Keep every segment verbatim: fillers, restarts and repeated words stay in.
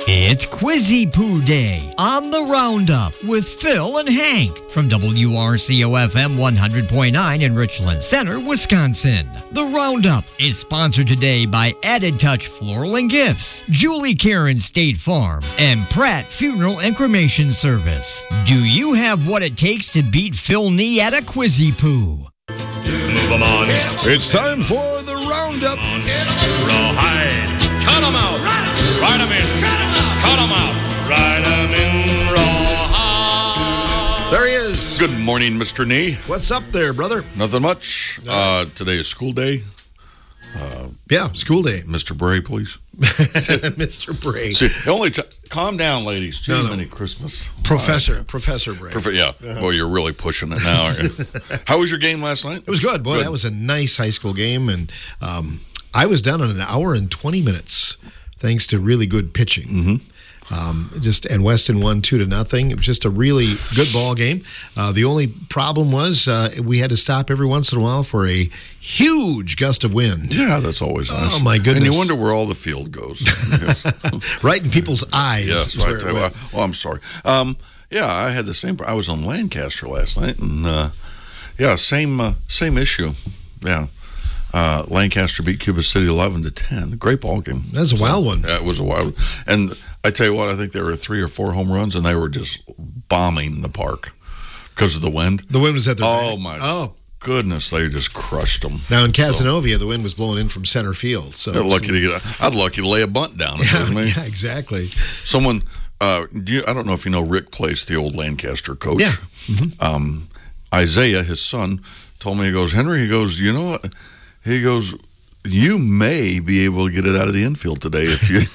It's Quizzy Poo Day on the Roundup with Phil and Hank from W R C O F M one hundred point nine in Richland Center, Wisconsin. The Roundup is sponsored today by Added Touch Floral and Gifts, Julie Karen State Farm, and Pratt Funeral and Cremation Service. Do you have what it takes to beat Phil Nee at a Quizzy Poo? Move 'em on. It's time for the Roundup. Rawhide. Cut 'em out. Ride 'em in. Cut 'em out. Cut 'em out. Ride 'em in rawhide. There he is. Good morning, Mister Nee. What's up there, brother? Nothing much. Uh, today is school day. Uh, yeah, school day. Mister Bray, please. Mister Bray. See, only t- calm down, ladies. Gee, No, no. many Christmas. Professor. Right. Professor Bray. Profe- yeah. Uh-huh. Boy, you're really pushing it now, aren't you? How was your game last night? It was good. Boy, good. That was a nice high school game. And um, I was done in an hour and twenty minutes, thanks to really good pitching. Mm-hmm. Um, just and Weston won two to nothing. It was just a really good ball game. Uh, the only problem was uh, we had to stop every once in a while for a huge gust of wind. Yeah, that's always nice. Oh my goodness! And you wonder where all the field goes. Right in people's eyes. Yes, is where right. it Well, went. well, I'm sorry. Um, yeah, I had the same. I was on Lancaster last night, and uh, yeah, same uh, same issue. Yeah. Uh, Lancaster beat Cuba City eleven to ten. Great ball game. That's a wild one. Yeah, it was a wild one. And I tell you what, I think there were three or four home runs, and they were just bombing the park because of the wind. The wind was at their Oh, back. my Oh. goodness. They just crushed them. Now in Casanova, so, the wind was blowing in from center field. So I'd lucky to get. I'd lucky to lay a bunt down. If yeah, it was me. yeah, exactly. Someone. Uh, do you, I don't know if you know Rick Place, the old Lancaster coach. Yeah. Mm-hmm. Um, Isaiah, his son, told me, he goes, Henry, he goes, you know what? He goes, you may be able to get it out of the infield today if you.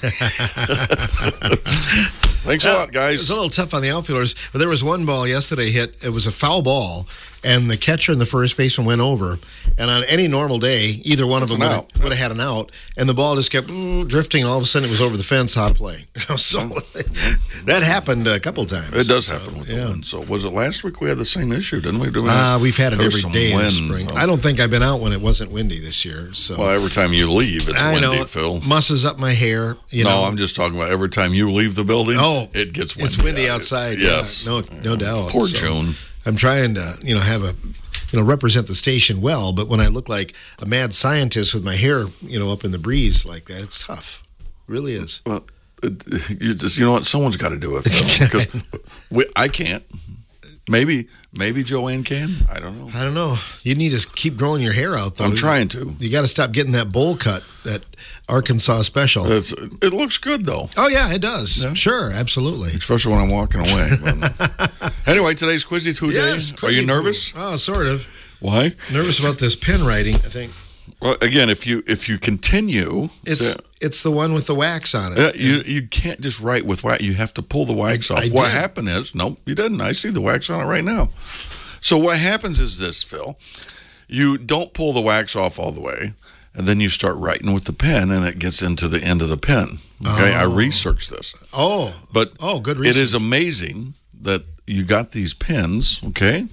Thanks a lot, guys. It was a little tough on the outfielders, but there was one ball yesterday hit. It was a foul ball, and the catcher and the first baseman went over. And on any normal day, either one That's of them an would have, would have had an out, and the ball just kept mm, drifting, and all of a sudden it was over the fence. How to play? So that happened a couple times. It does so, happen with yeah. the wind. So was it last week we had the same issue, didn't we? Didn't we Uh, we've had it There was every some day in the wind, spring. so- I don't think I've been out when it wasn't windy this year. So Well, every time you leave, it's I windy, know, Phil. musses up my hair. You no, know, I'm just talking about every time you leave the building. Oh, it gets windy. it's windy out. outside. Yes, yeah, no, no doubt. Poor So June. I'm trying to, you know, have a, you know, represent the station well. But when I look like a mad scientist with my hair, you know, up in the breeze like that, it's tough. It really is. Well, it, you just you know what? Someone's got to do it because I can't. Maybe maybe Joanne can. I don't know. I don't know. You need to keep growing your hair out, though. I'm trying to. You got to stop getting that bowl cut, that Arkansas special. It's, it looks good though. Oh yeah, it does. Yeah. Sure, absolutely. Especially when I'm walking away. Anyway, today's Quizzy Two Yes. Day. Are you Quizzy nervous? Poo. Oh, sort of. Why? Nervous about this pen writing, I think. Well, again, if you if you continue, It's to, it's the one with the wax on it. uh, you you can't just write with wax. You have to pull the wax I- off. I what did. happened is, nope, you didn't. I see the wax on it right now. So what happens is this, Phil. You don't pull the wax off all the way, and then you start writing with the pen, and it gets into the end of the pen. Okay, I Oh. researched this, Oh, but oh, good it reason. is amazing that you got these pens, okay,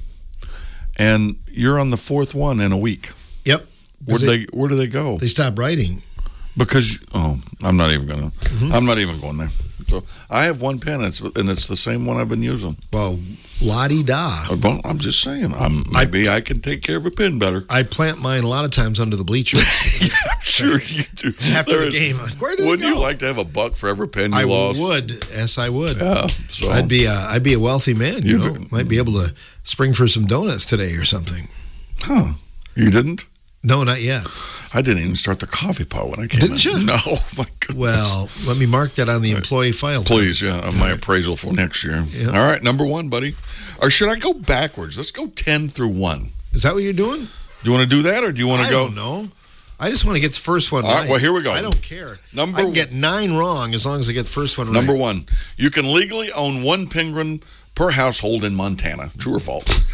and you're on the fourth one in a week. Yep. Where do They- they Where do they go? They stopped writing. Because oh, I'm not even gonna. Mm-hmm. I'm not even going there. So I have one pen, and it's, and it's the same one I've been using. Well, la-di-da. Well, I'm just saying. I'm maybe I can take care of a pen better. I plant mine a lot of times under the bleachers Yeah, I'm sure you do. after There the is- game. Where did Wouldn't it go? you like to have a buck for every pen you I lost? would. Yes, I would. Yeah. So I'd be a, I'd be a wealthy man. You, You know, do. might be able to spring for some donuts today or something. Huh? You didn't? No, not yet. I didn't even start the coffee pot when I came Didn't in. you? No, my goodness. Well, let me mark that on the employee file. Please, yeah, on my appraisal for next year. Yeah. All right, number one, buddy. Or should I go backwards? Let's go ten through one. Is that what you're doing? Do you want to do that, or do you want I to go? don't know. I just want to get the first one All right, right. well, here we go. I don't care. Number I can one- get nine wrong as long as I get the first one right. Number one, you can legally own one penguin per household in Montana. True or false?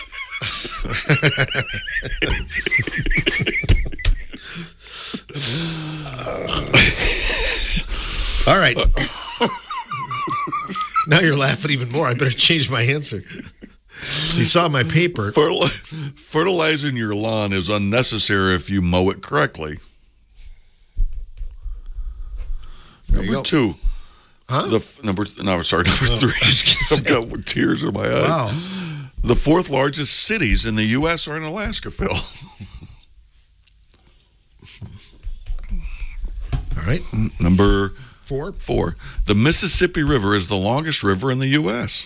All right. Now you're laughing even more. I better change my answer. You saw my paper. Fertil- fertilizing your lawn is unnecessary if you mow it correctly. There you Number go. two, Huh? The f- number no, sorry, number Oh, three. I've got tears in my eyes. Wow. The fourth largest cities in the U S are in Alaska, Phil. All right. Number Four. four. The Mississippi River is the longest river in the U S.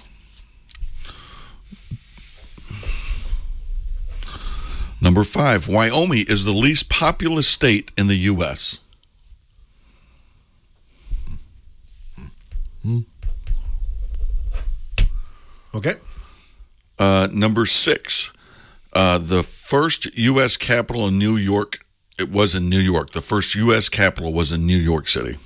Number five. Wyoming is the least populous state in the U S. Okay. Uh, number six. Uh, the first U S capital in New York. It was in New York. The first U S capital was in New York City.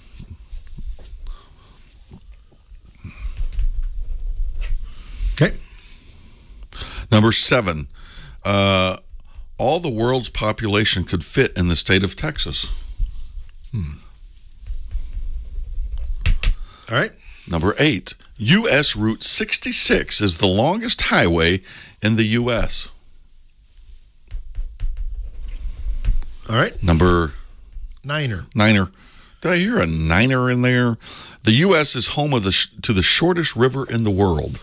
Okay. Number seven. Uh, all the world's population could fit in the state of Texas. All right. Number eight. U S Route sixty-six is the longest highway in the U S. All right. Number Niner. niner. Did I hear a niner in there? The U S is home of the sh- to the shortest river in the world.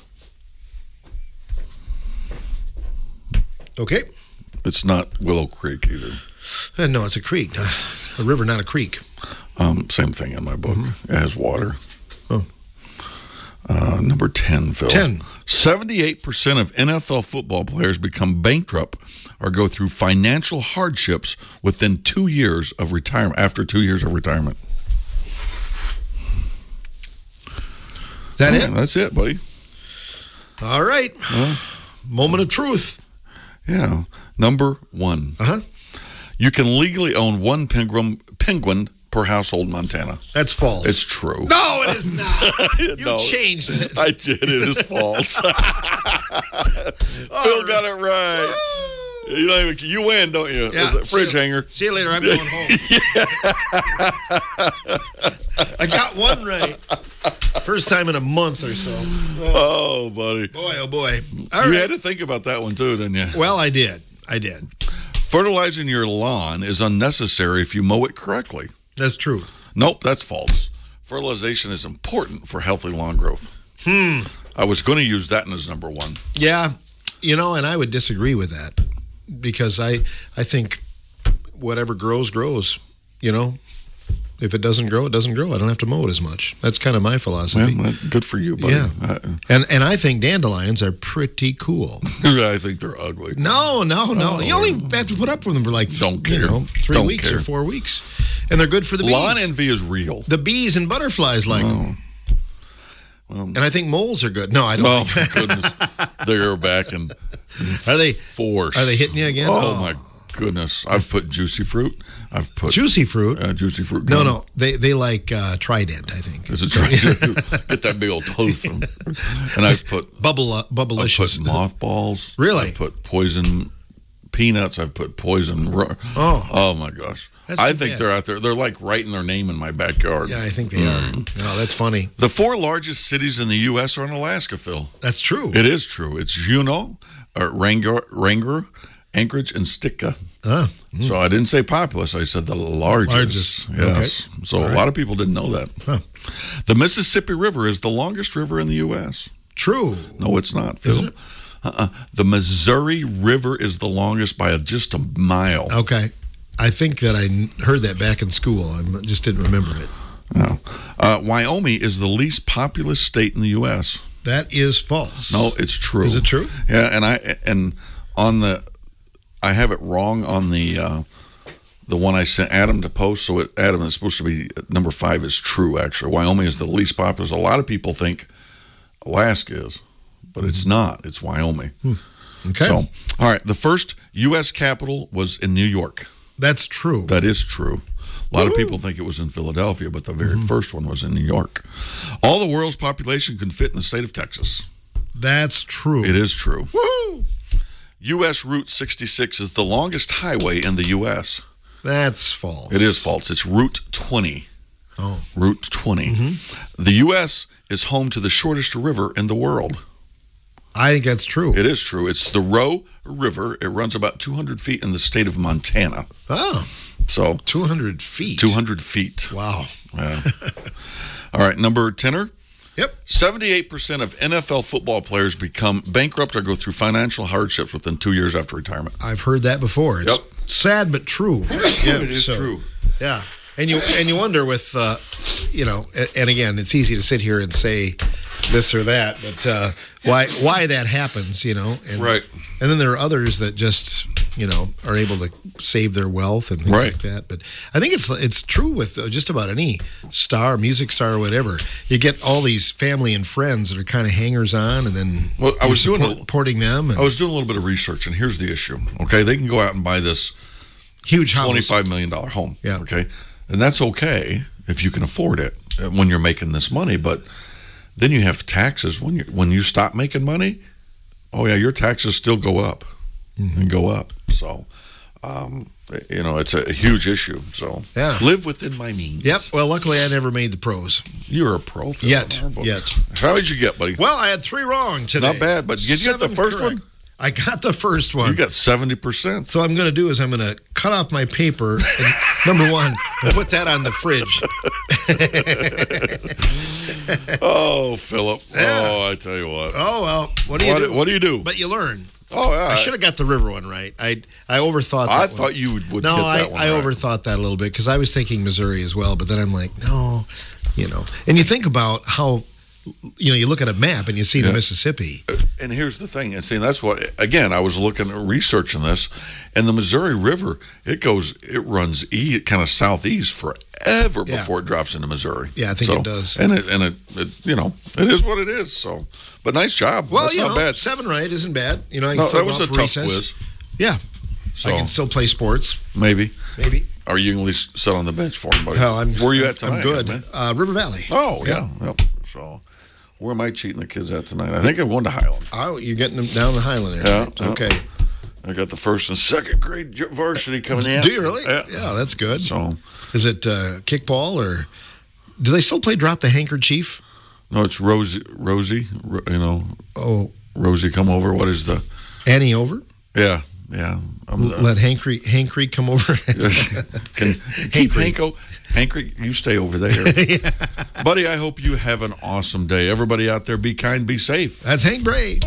Okay. It's not Willow Creek either. Uh, no, it's a creek. Uh, a river, not a creek. Um, same thing in my book. Mm-hmm. It has water. Oh. Uh, number ten, Phil. ten. seventy-eight percent of N F L football players become bankrupt or go through financial hardships within two years of retirement, after two years of retirement. Is that Oh, it? That's it, buddy. All right. Moment of truth. Yeah. Number one. Uh-huh. You can legally own one penguin, penguin per household in Montana. That's false. It's true. No, it is not. You No, changed it. I did. It is false. Phil got it right. You don't even, you win, don't you? Yeah, Is it fridge see you- hanger? See you later. I'm going home. I got one right. First time in a month or so. Oh, buddy. Boy, oh boy. All you right. had to think about that one too, didn't you? Well, I did. I did. Fertilizing your lawn is unnecessary if you mow it correctly. That's true. Nope, that's false. Fertilization is important for healthy lawn growth. Hmm. I was going to use that as number one. Yeah. You know, and I would disagree with that because I, I think whatever grows, grows. You know, if it doesn't grow, it doesn't grow. I don't have to mow it as much. That's kind of my philosophy. Well, good for you, buddy. Yeah. I, And and I think dandelions are pretty cool. I think they're ugly. No, no, no. Oh. You only have to put up with them for like Don't you care. know, three Don't weeks care. or four weeks, and they're good for the bees. Lawn envy is real. The bees and butterflies like them. Well, And I think moles are good. No, I don't. oh, think. my goodness. They're back in Are they force. Are they hitting you again? Oh, Oh. my goodness. I've put juicy fruit. I've put juicy fruit? uh, juicy fruit. No, gum. no. They they like uh, Trident, I think. Is it trying to get that big old tooth? And I've put Bubble uh, I've put bubblicious. mothballs. Really? I've put poison peanuts. I've put poison. Ro- Oh. oh my gosh! That's I too think bad. they're out there. They're like writing their name in my backyard. Yeah, I think they are. No, that's funny. The four largest cities in the U S are in Alaska, Phil. That's true. It is true. It's Juneau, or Wrangell, Wrangell, Anchorage, and Sitka. Ah, So I didn't say populous. I said the largest. Largest. Yes. So All a right. lot of people didn't know that. Huh. The Mississippi River is the longest river in the U S. true. No, it's not, Phil. Isn't it? Uh-uh. The Missouri River is the longest by a, just a mile. Okay. I think that I heard that back in school. I just didn't remember it. No. Uh, Wyoming is the least populous state in the U S. That is false. No, it's true. Is it true? Yeah, and I and on the I have it wrong on the uh, the one I sent Adam to post. So it, Adam is supposed to be number five is true. Actually, Wyoming is the least populous. A lot of people think Alaska is, but it's not. It's Wyoming. Okay. So, all right. The first U S capital was in New York. That's true. That is true. A lot of people think it was in Philadelphia, but the very Mm-hmm. first one was in New York. All the world's population can fit in the state of Texas. That's true. It is true. Woo! U S Route sixty-six is the longest highway in the U S. That's false. It is false. It's Route twenty. Oh. Route twenty. Mm-hmm. The U S is home to the shortest river in the world. I think that's true. It is true. It's the Roe River. It runs about two hundred feet in the state of Montana. Oh, So two hundred feet. two hundred feet. Wow. Yeah. All right, number tenner. seventy-eight percent of N F L football players become bankrupt or go through financial hardships within two years after retirement. I've heard that before. It's Yep. sad but true. Yeah, it is so, true. Yeah, and you and you wonder with, uh, you know, and, and again, it's easy to sit here and say this or that, but uh, why why that happens, you know? And, Right. And then there are others that just, you know, are able to save their wealth and things Right. like that. But I think it's it's true with uh, just about any star, music star, or whatever. You get all these family and friends that are kind of hangers on, and then Well, I you're was doing a- supporting them. And I was doing a little bit of research, and here's the issue. Okay, they can go out and buy this huge house. twenty-five million dollars home. Yeah. Okay, and that's okay if you can afford it uh, when you're making this money. But then you have taxes when you when you stop making money. Oh yeah, your taxes still go up Mm-hmm. and go up. So, um, you know, it's a huge issue. So, Yeah. live within my means. Yep. Well, luckily I never made the pros. You're a pro. Phil, Yet. in our book. Yet. How did you get, buddy? Well, I had three wrong today. Not bad, but did you get the Seven first correct. one? I got the first one. You got seventy percent. So what I'm going to do is I'm going to cut off my paper, and, number one, and put that on the fridge. Oh, Philip. Yeah. Oh, I tell you what. Oh, well, what do you What, do? what do you do? But you learn. Oh, yeah. I should have got the river one right. I I overthought that I one. thought you would, would No, get I, that one I right. overthought that a little bit because I was thinking Missouri as well, but then I'm like, no, you know. And you think about how, you know, you look at a map and you see Yeah. the Mississippi. And here's the thing, and see, that's what, again, I was looking at researching this, and the Missouri River, it goes, it runs e, kind of southeast forever Yeah. before it drops into Missouri. Yeah, I think So- it does. And it, and it, it, you know, it is what it is. So, but nice job. Well, That's you not know, bad. seven right isn't bad. You know, I can No, still that go was out a for tough recess. quiz. Yeah, So I can still play sports. maybe, Maybe. or you can at least sit on the bench for him. Buddy. Hell, I'm. Where you at tonight? I'm good. man? Uh, River Valley. Oh yeah. Yep. So, where am I cheating the kids at tonight? I think I'm going to Highland. Oh, you're getting them down the Highland Yeah, area. right? yeah. Okay. I got the first and second grade varsity coming in. Do you really? Yeah. Yeah, that's good. So, Is it uh, kickball or do they still play drop the handkerchief? no, it's Rosie. Rosie, Ro- you know, Oh, Rosie, come over. What is the? Annie over? Yeah, yeah. I'm the, Let Hankry Hankry come over. can keep Hanko. Hankry, you stay over there, buddy. I hope you have an awesome day. Everybody out there, be kind, be safe. That's Hank Bray.